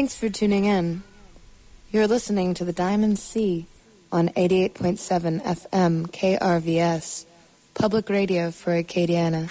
Thanks for tuning in. You're listening to the Diamond Sea on 88.7 FM KRVS, public radio for Acadiana.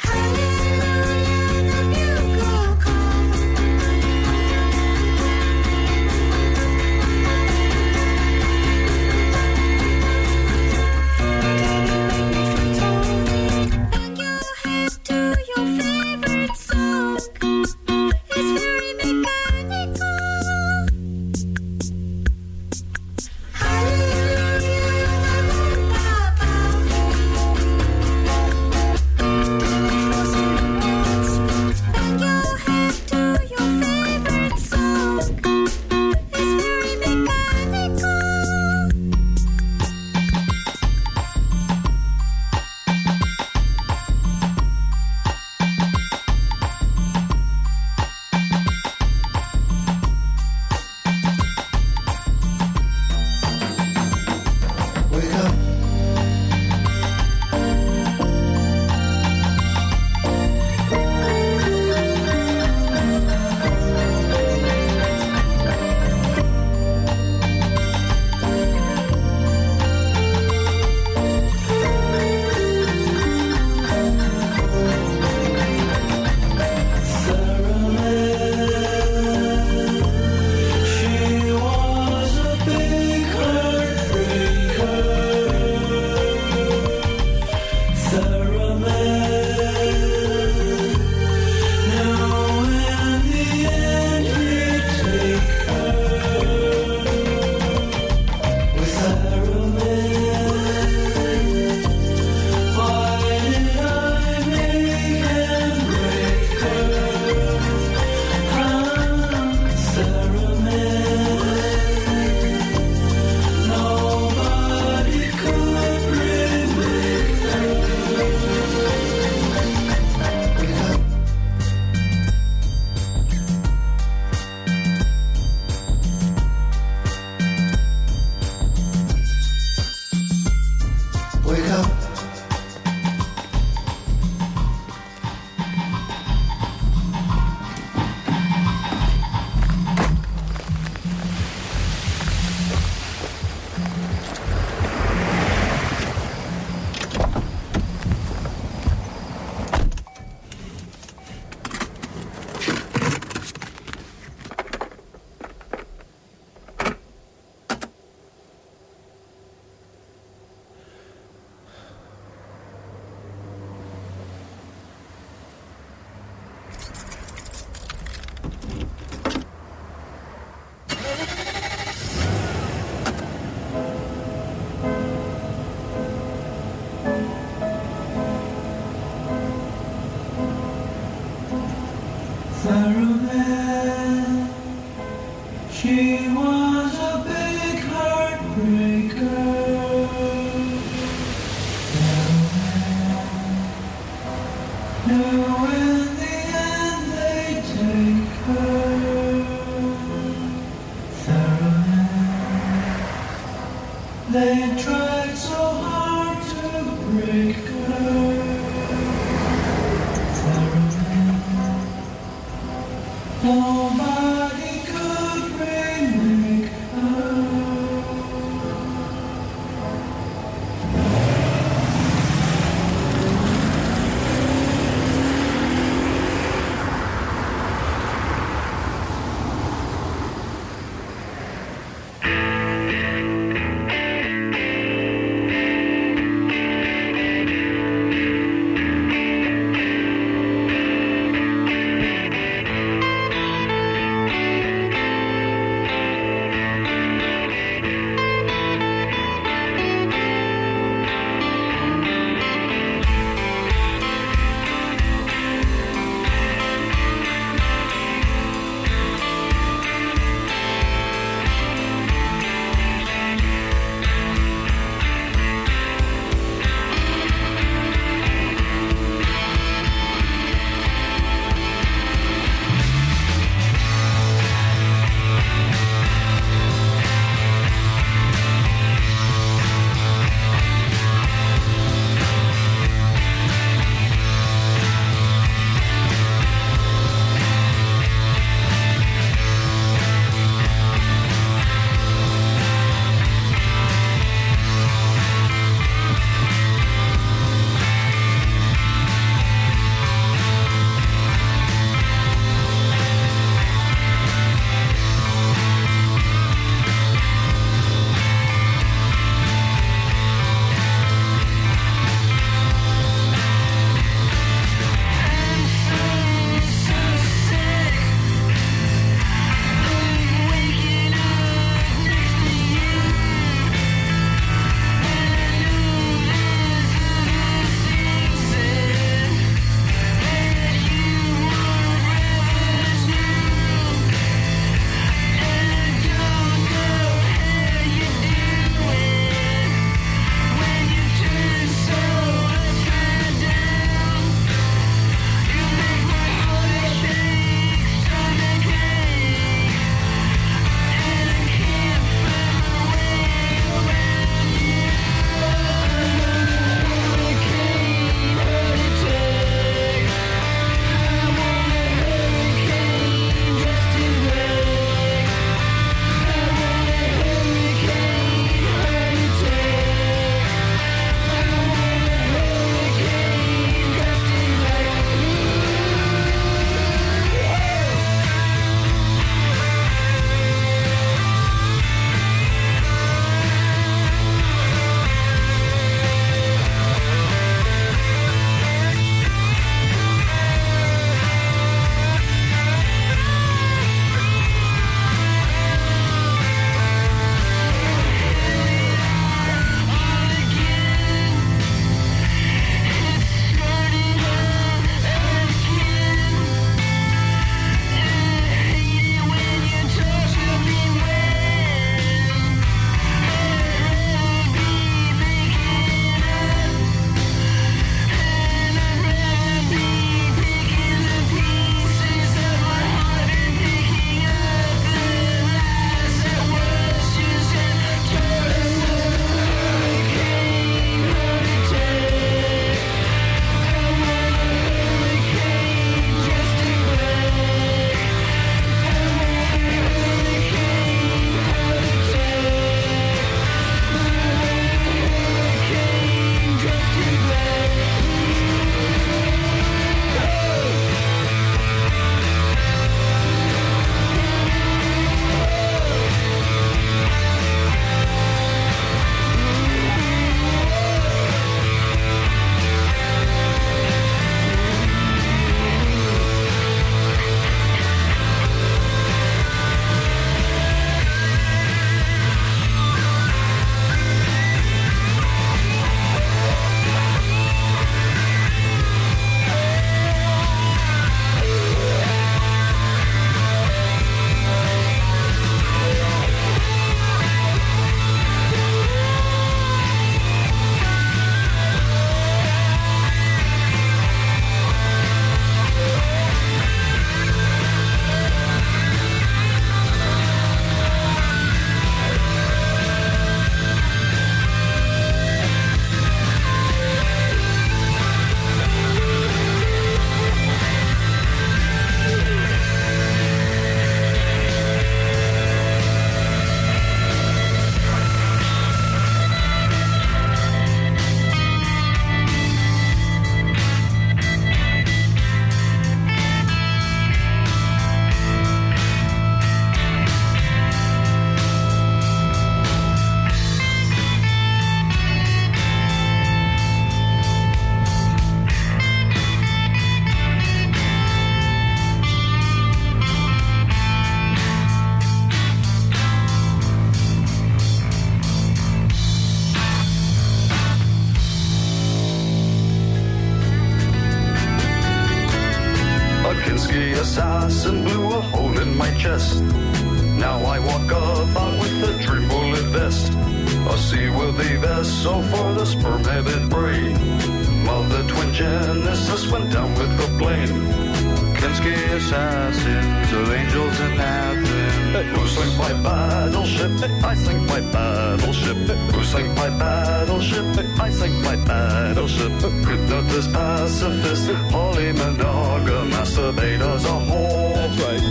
Kinski assassin blew a hole in my chest. Now I walk about with a dream bullet vest, a seaworthy vessel for the sperm-headed brain. Mother twin Genesis went down with the plane. Kinski assassins of angels in Athens. Who sank my battleship? I sank my battleship. Who sank my battleship? I sank my battleship. Hypnotist, pacifist, polymonogam, masturbate as a whole. That's right.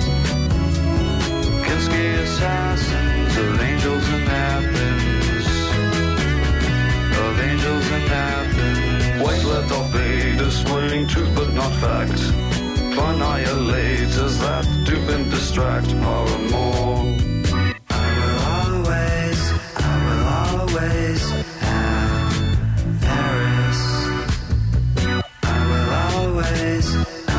Kinski assassins of angels in Athens. Of angels in Athens. White leather Vedas, swirling truth but not fact. Annihilators that dupe and distract Paramore. I will always have Paris. I will always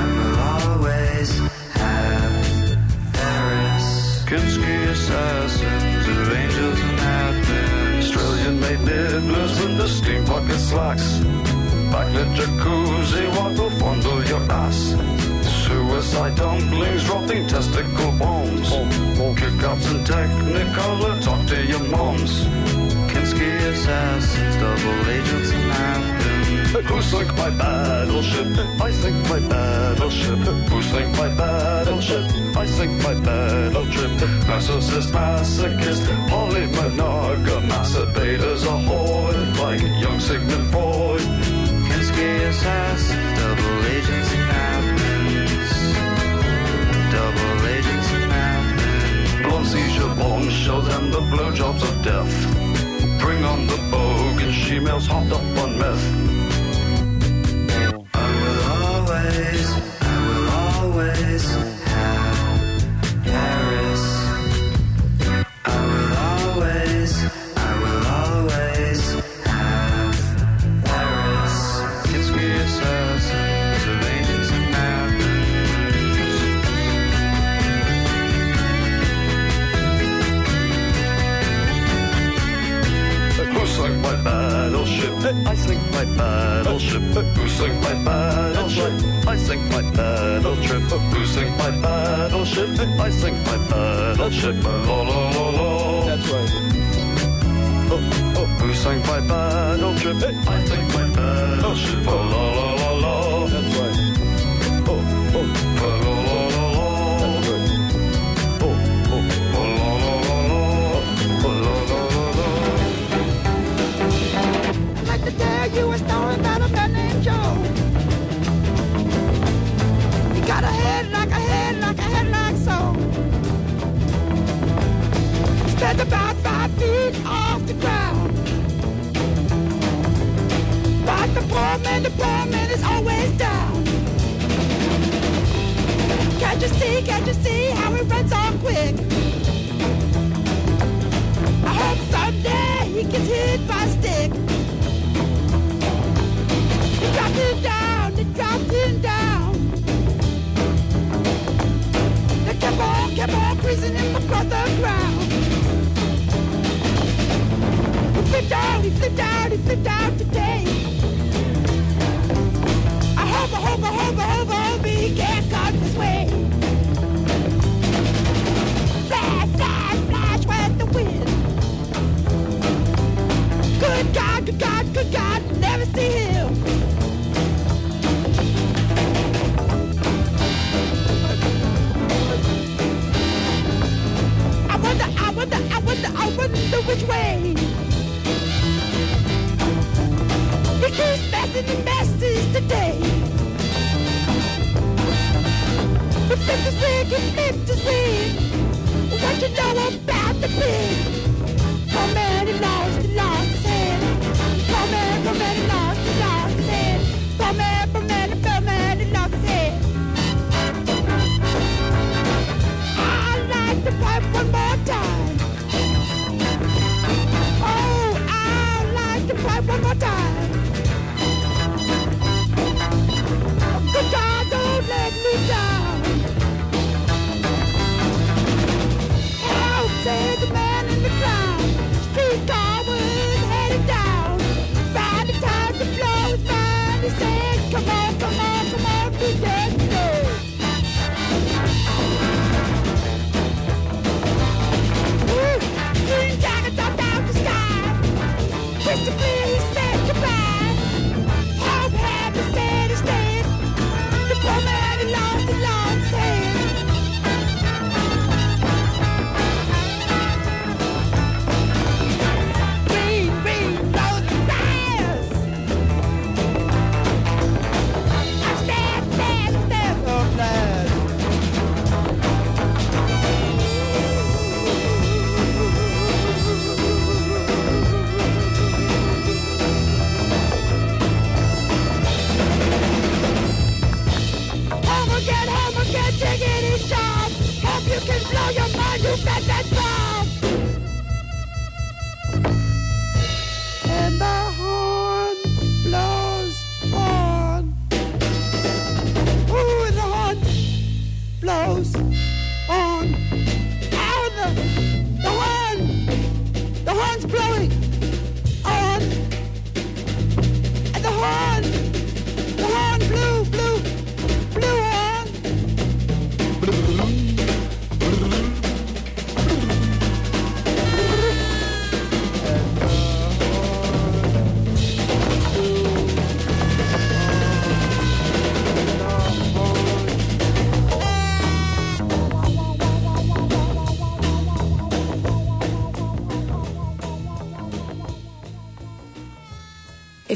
have Paris. Kinski assassins of angels in Athens. Australian-made nibblers with the steam pocket slacks. Backlit jacuzzi, what will fondle your ass? Suicide dumplings, dropping testicle bombs. Kick-ups and technicolor, talk to your moms. Kinski assassins, double agents in Athens. Who sank my battleship? I sink my battleship. Who sank my battleship? I sink my battleship. Narcissist, masochist, polymonogam, masturbators ahoy, like young Sigmund Freud. Kinski assassins, double agents in Athens. Double agents in Athens. Blonde seizure bombshells and the blowjobs of death. Bring on the bogan she-males hopped up on meth. I will always have Paris. I will always have Paris. Kinski assassins of angels in Athens. Who sank my battleship? I sink my battleship. Who sank my battleship? I sink my battleship. Who sank my battleship? I sink my battleship. La la la la. That's right. Who sank my battleship? I sink my battleship. La la la la. That's right. La la la la. That's right. La la la la. I'd like to tell you a story about a man named Joe. He got a head like so. Stands about 5 feet off the ground. But the poor man is always down. Can't you see how he runs on quick? I hope someday he gets hit by a stick. They dropped him down. They kept on creasing him across the ground. He flipped out today. I hope he can't cut his way. Flash with the wind. Good God, never see him. I wonder which way. He keeps messing messes today. He flipped his wig. What you know about the pig? Poor man, he lost his head. Poor man, he lost his head. Poor man, he lost his head. I'd like to pipe one more time. Oh, I'd like to pipe one more time. Good God, don't let me down. Help, said the man in the crowd.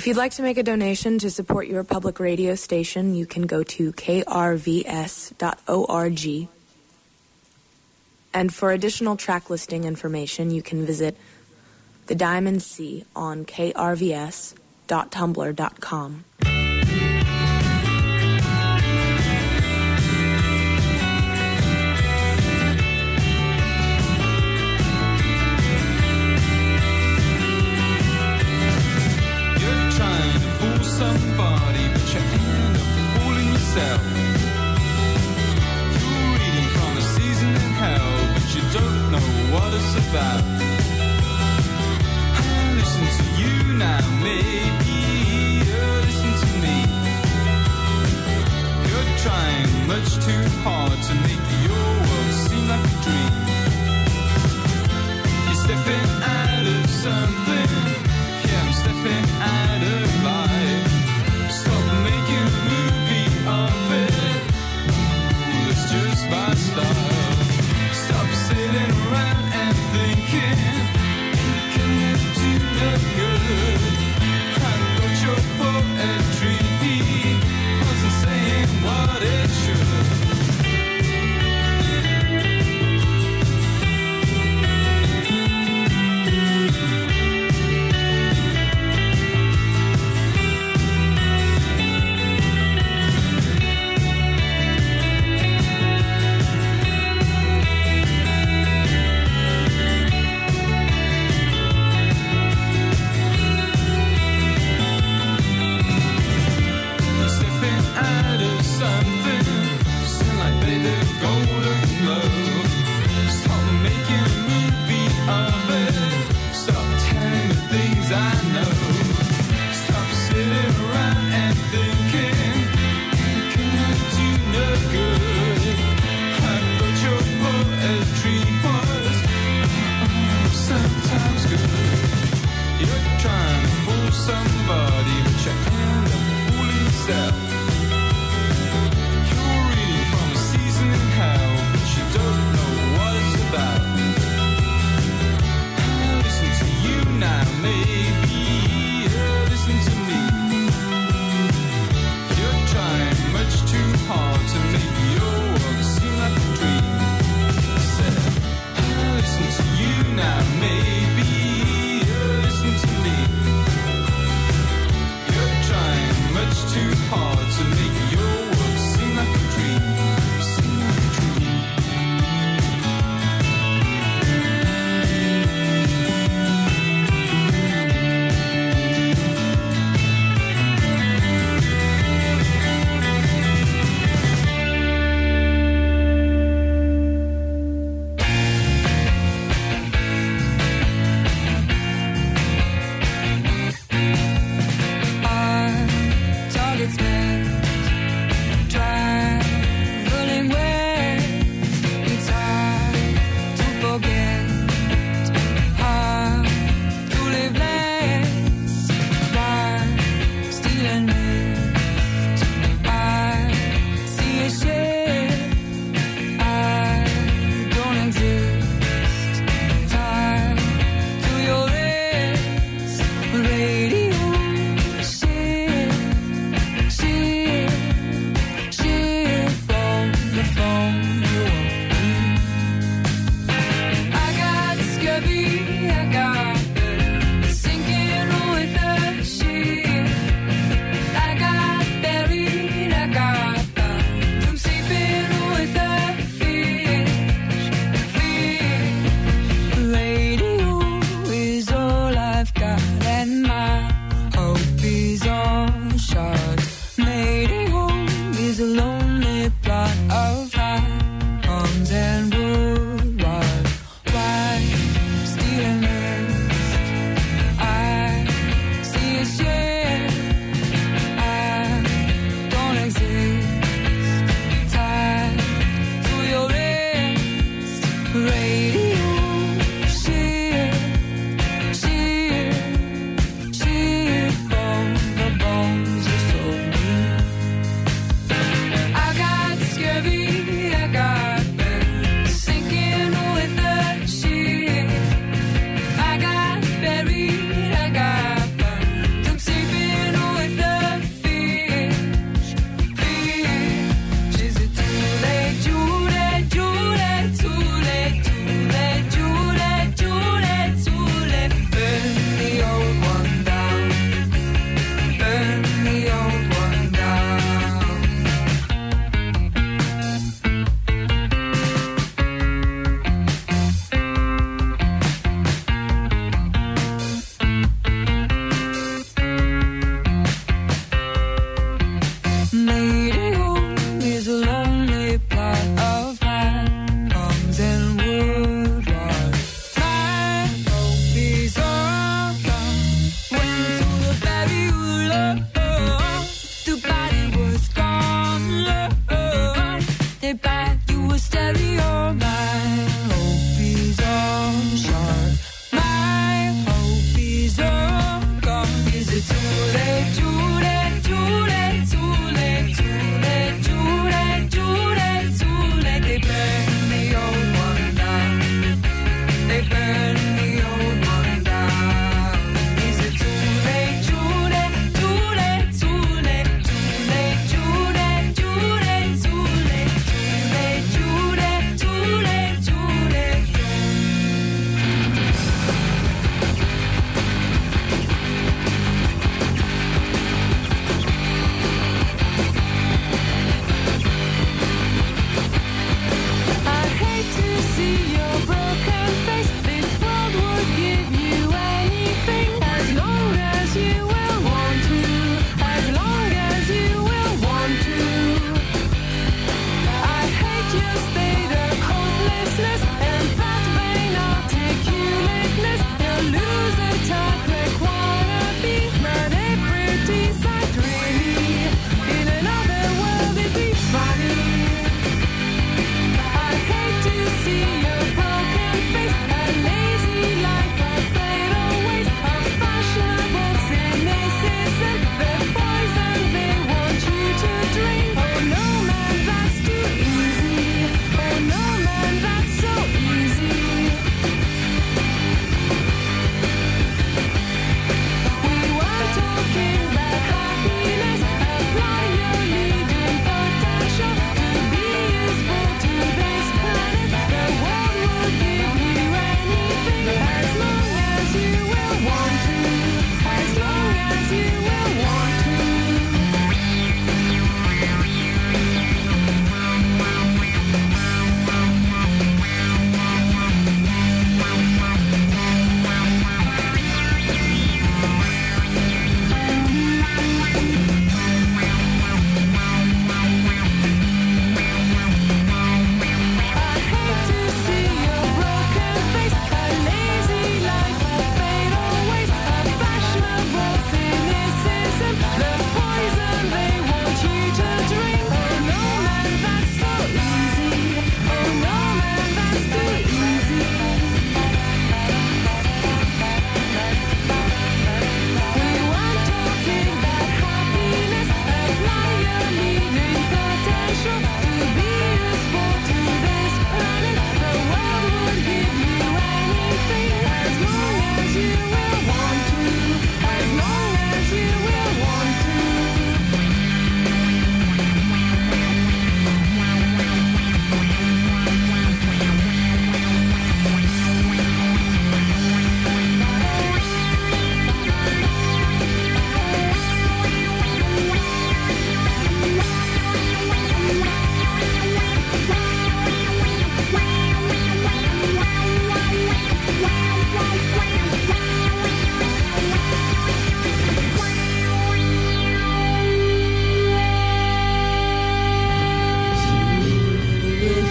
If you'd like to make a donation to support your public radio station, you can go to krvs.org. And for additional track listing information, you can visit The Diamond Sea on krvs.tumblr.com. Somebody, but you end up fooling yourself. You're reading from a season in hell, but you don't know what it's about. I'll listen to you now, maybe listen to me. You're trying much too hard to make your world seem like a dream. You're stepping out of something, yeah, I'm stepping out of life. Just my style. Stop sitting around and thinking you can do no good. I thought your poetry wasn't saying what it should.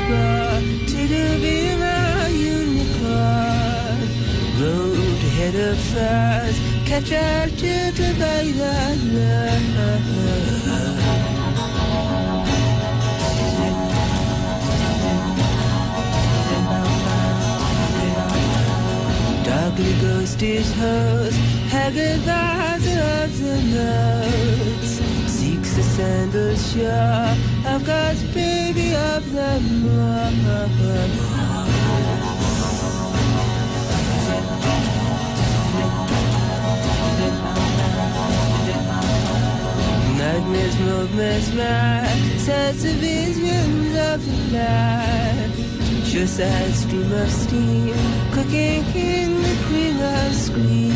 bar to be my unicorn. Road ahead of us, catch our children by the love. Darkly ghost is hers, haggard eyes of the notes. Seeks the sandals sure of God's baby of the moon. Nightmares, movements, right, sets of visions of the light. Sure side stream of steam, cooking in the cream of screen.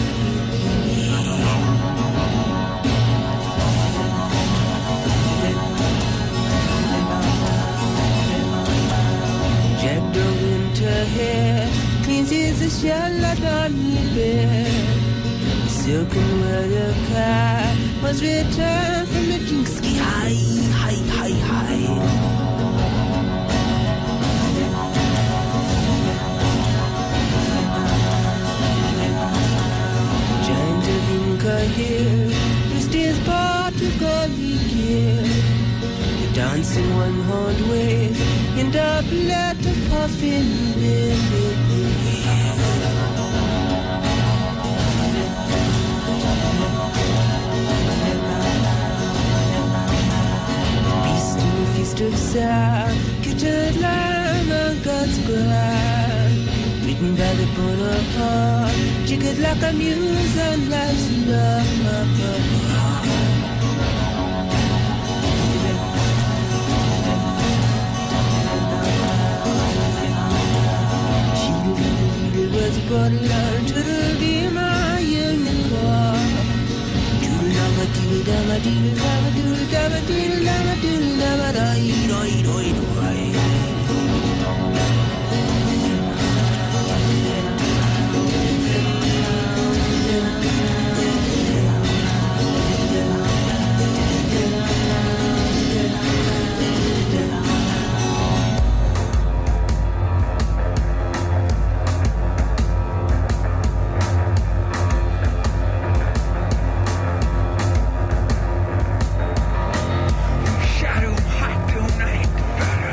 Jack the winter hair cleans his shallot on the bed. Silken weather car was returned from the Jinksky high. Giant of Inca here, this is Portugal here. Dancing one-horned waves in doublet of puffin wind. Feast of sound, kitted lamb on God's ground. Written by the Bonaparte, jiggered like a muse on life's love. She was born learn to be my unicorn. Shadow high tonight,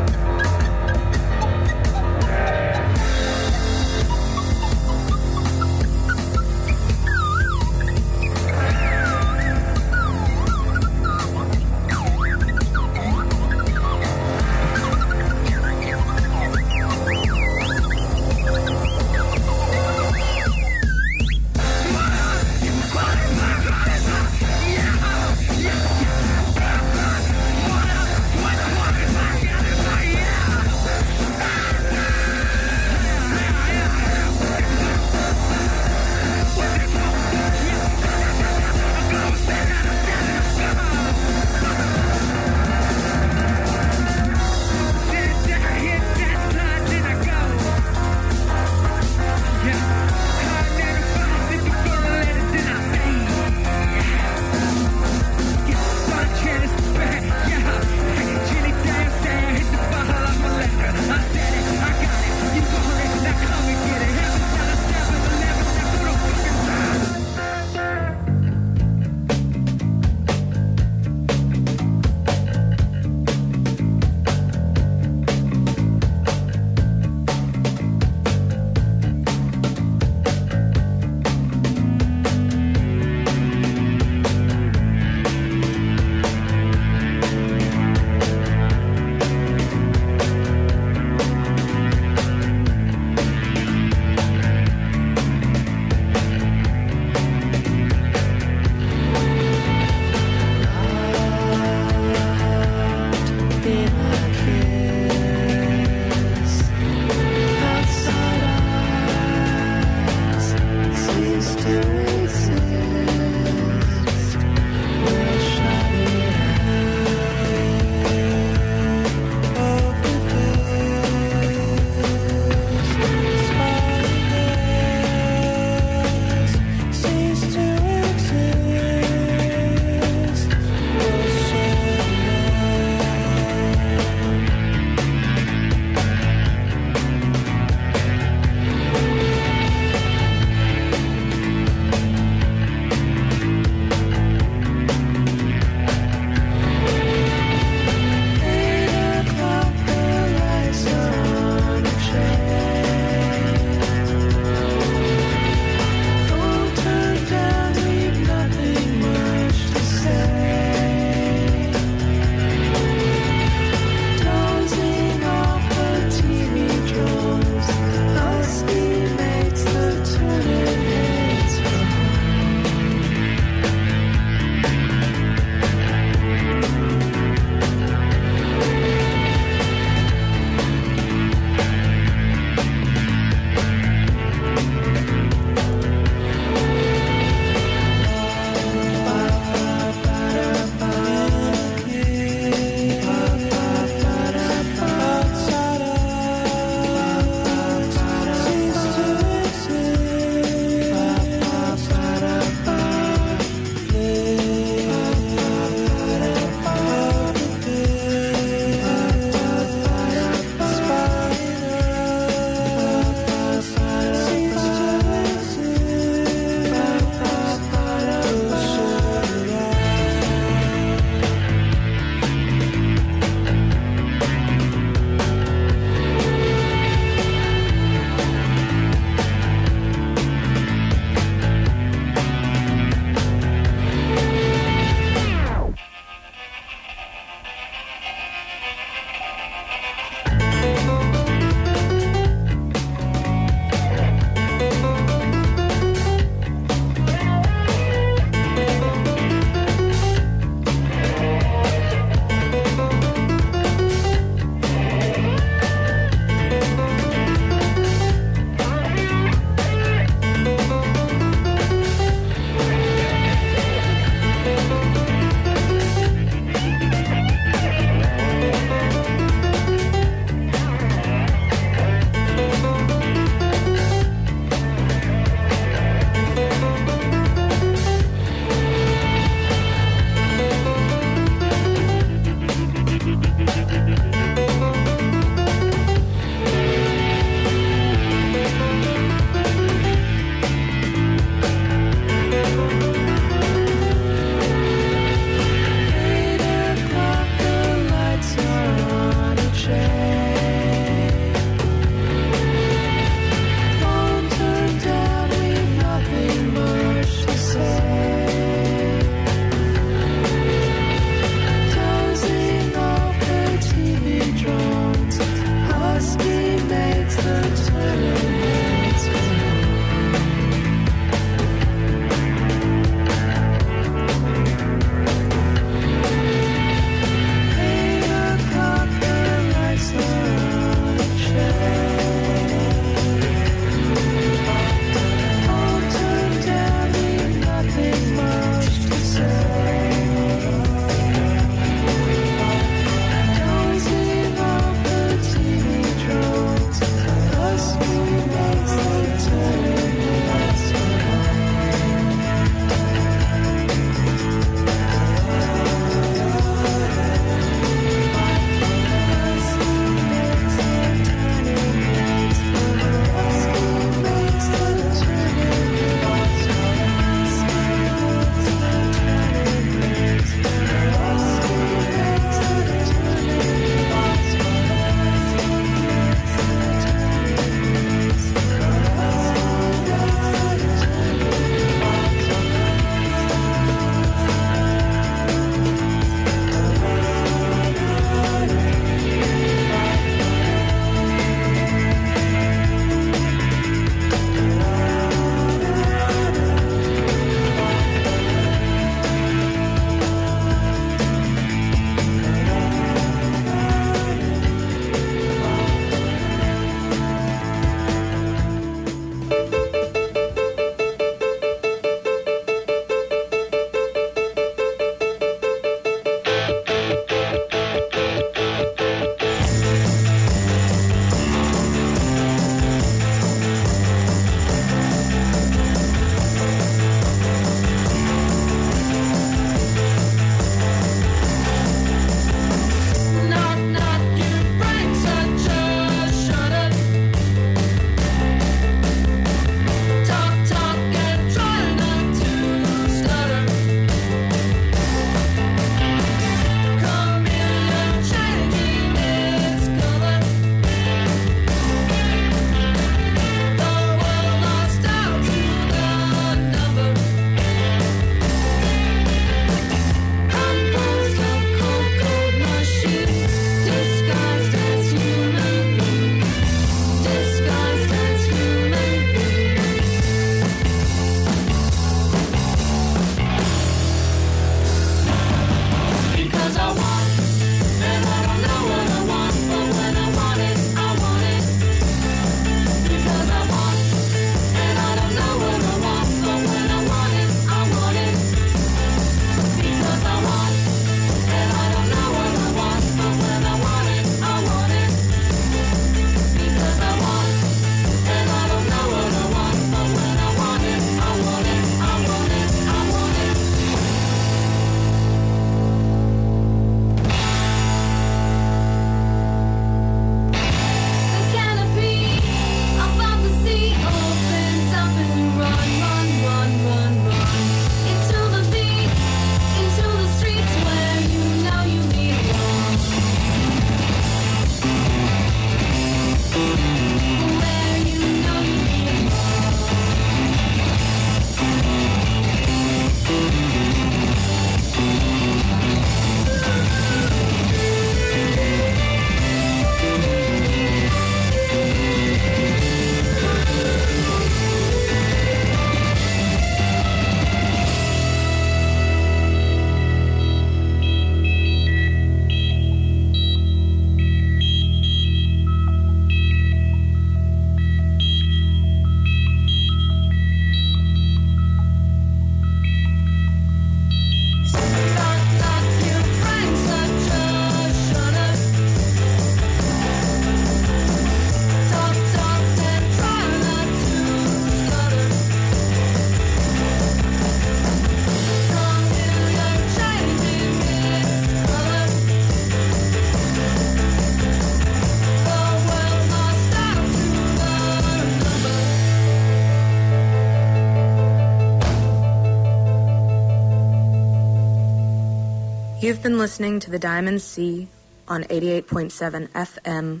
You've been listening to the Diamond Sea on 88.7 FM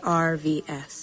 KRVS.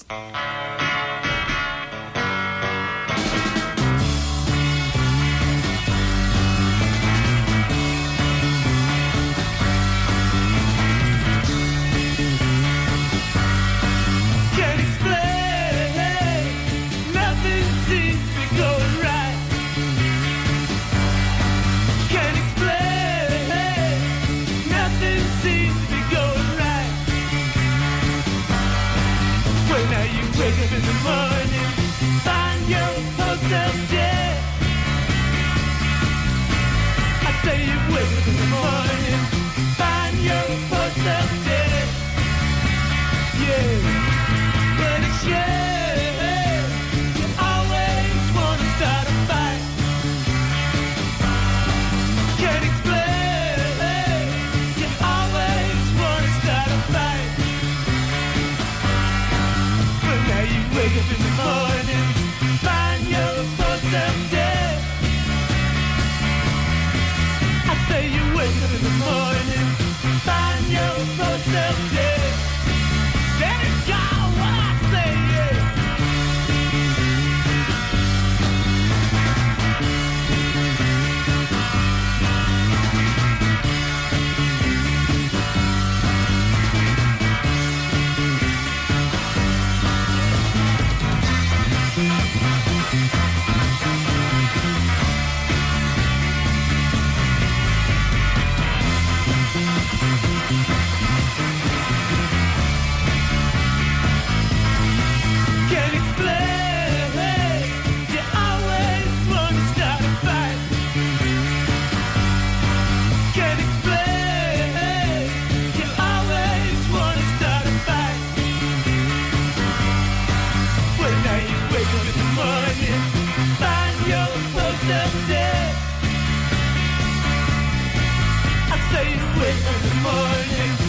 Wake up in the morning.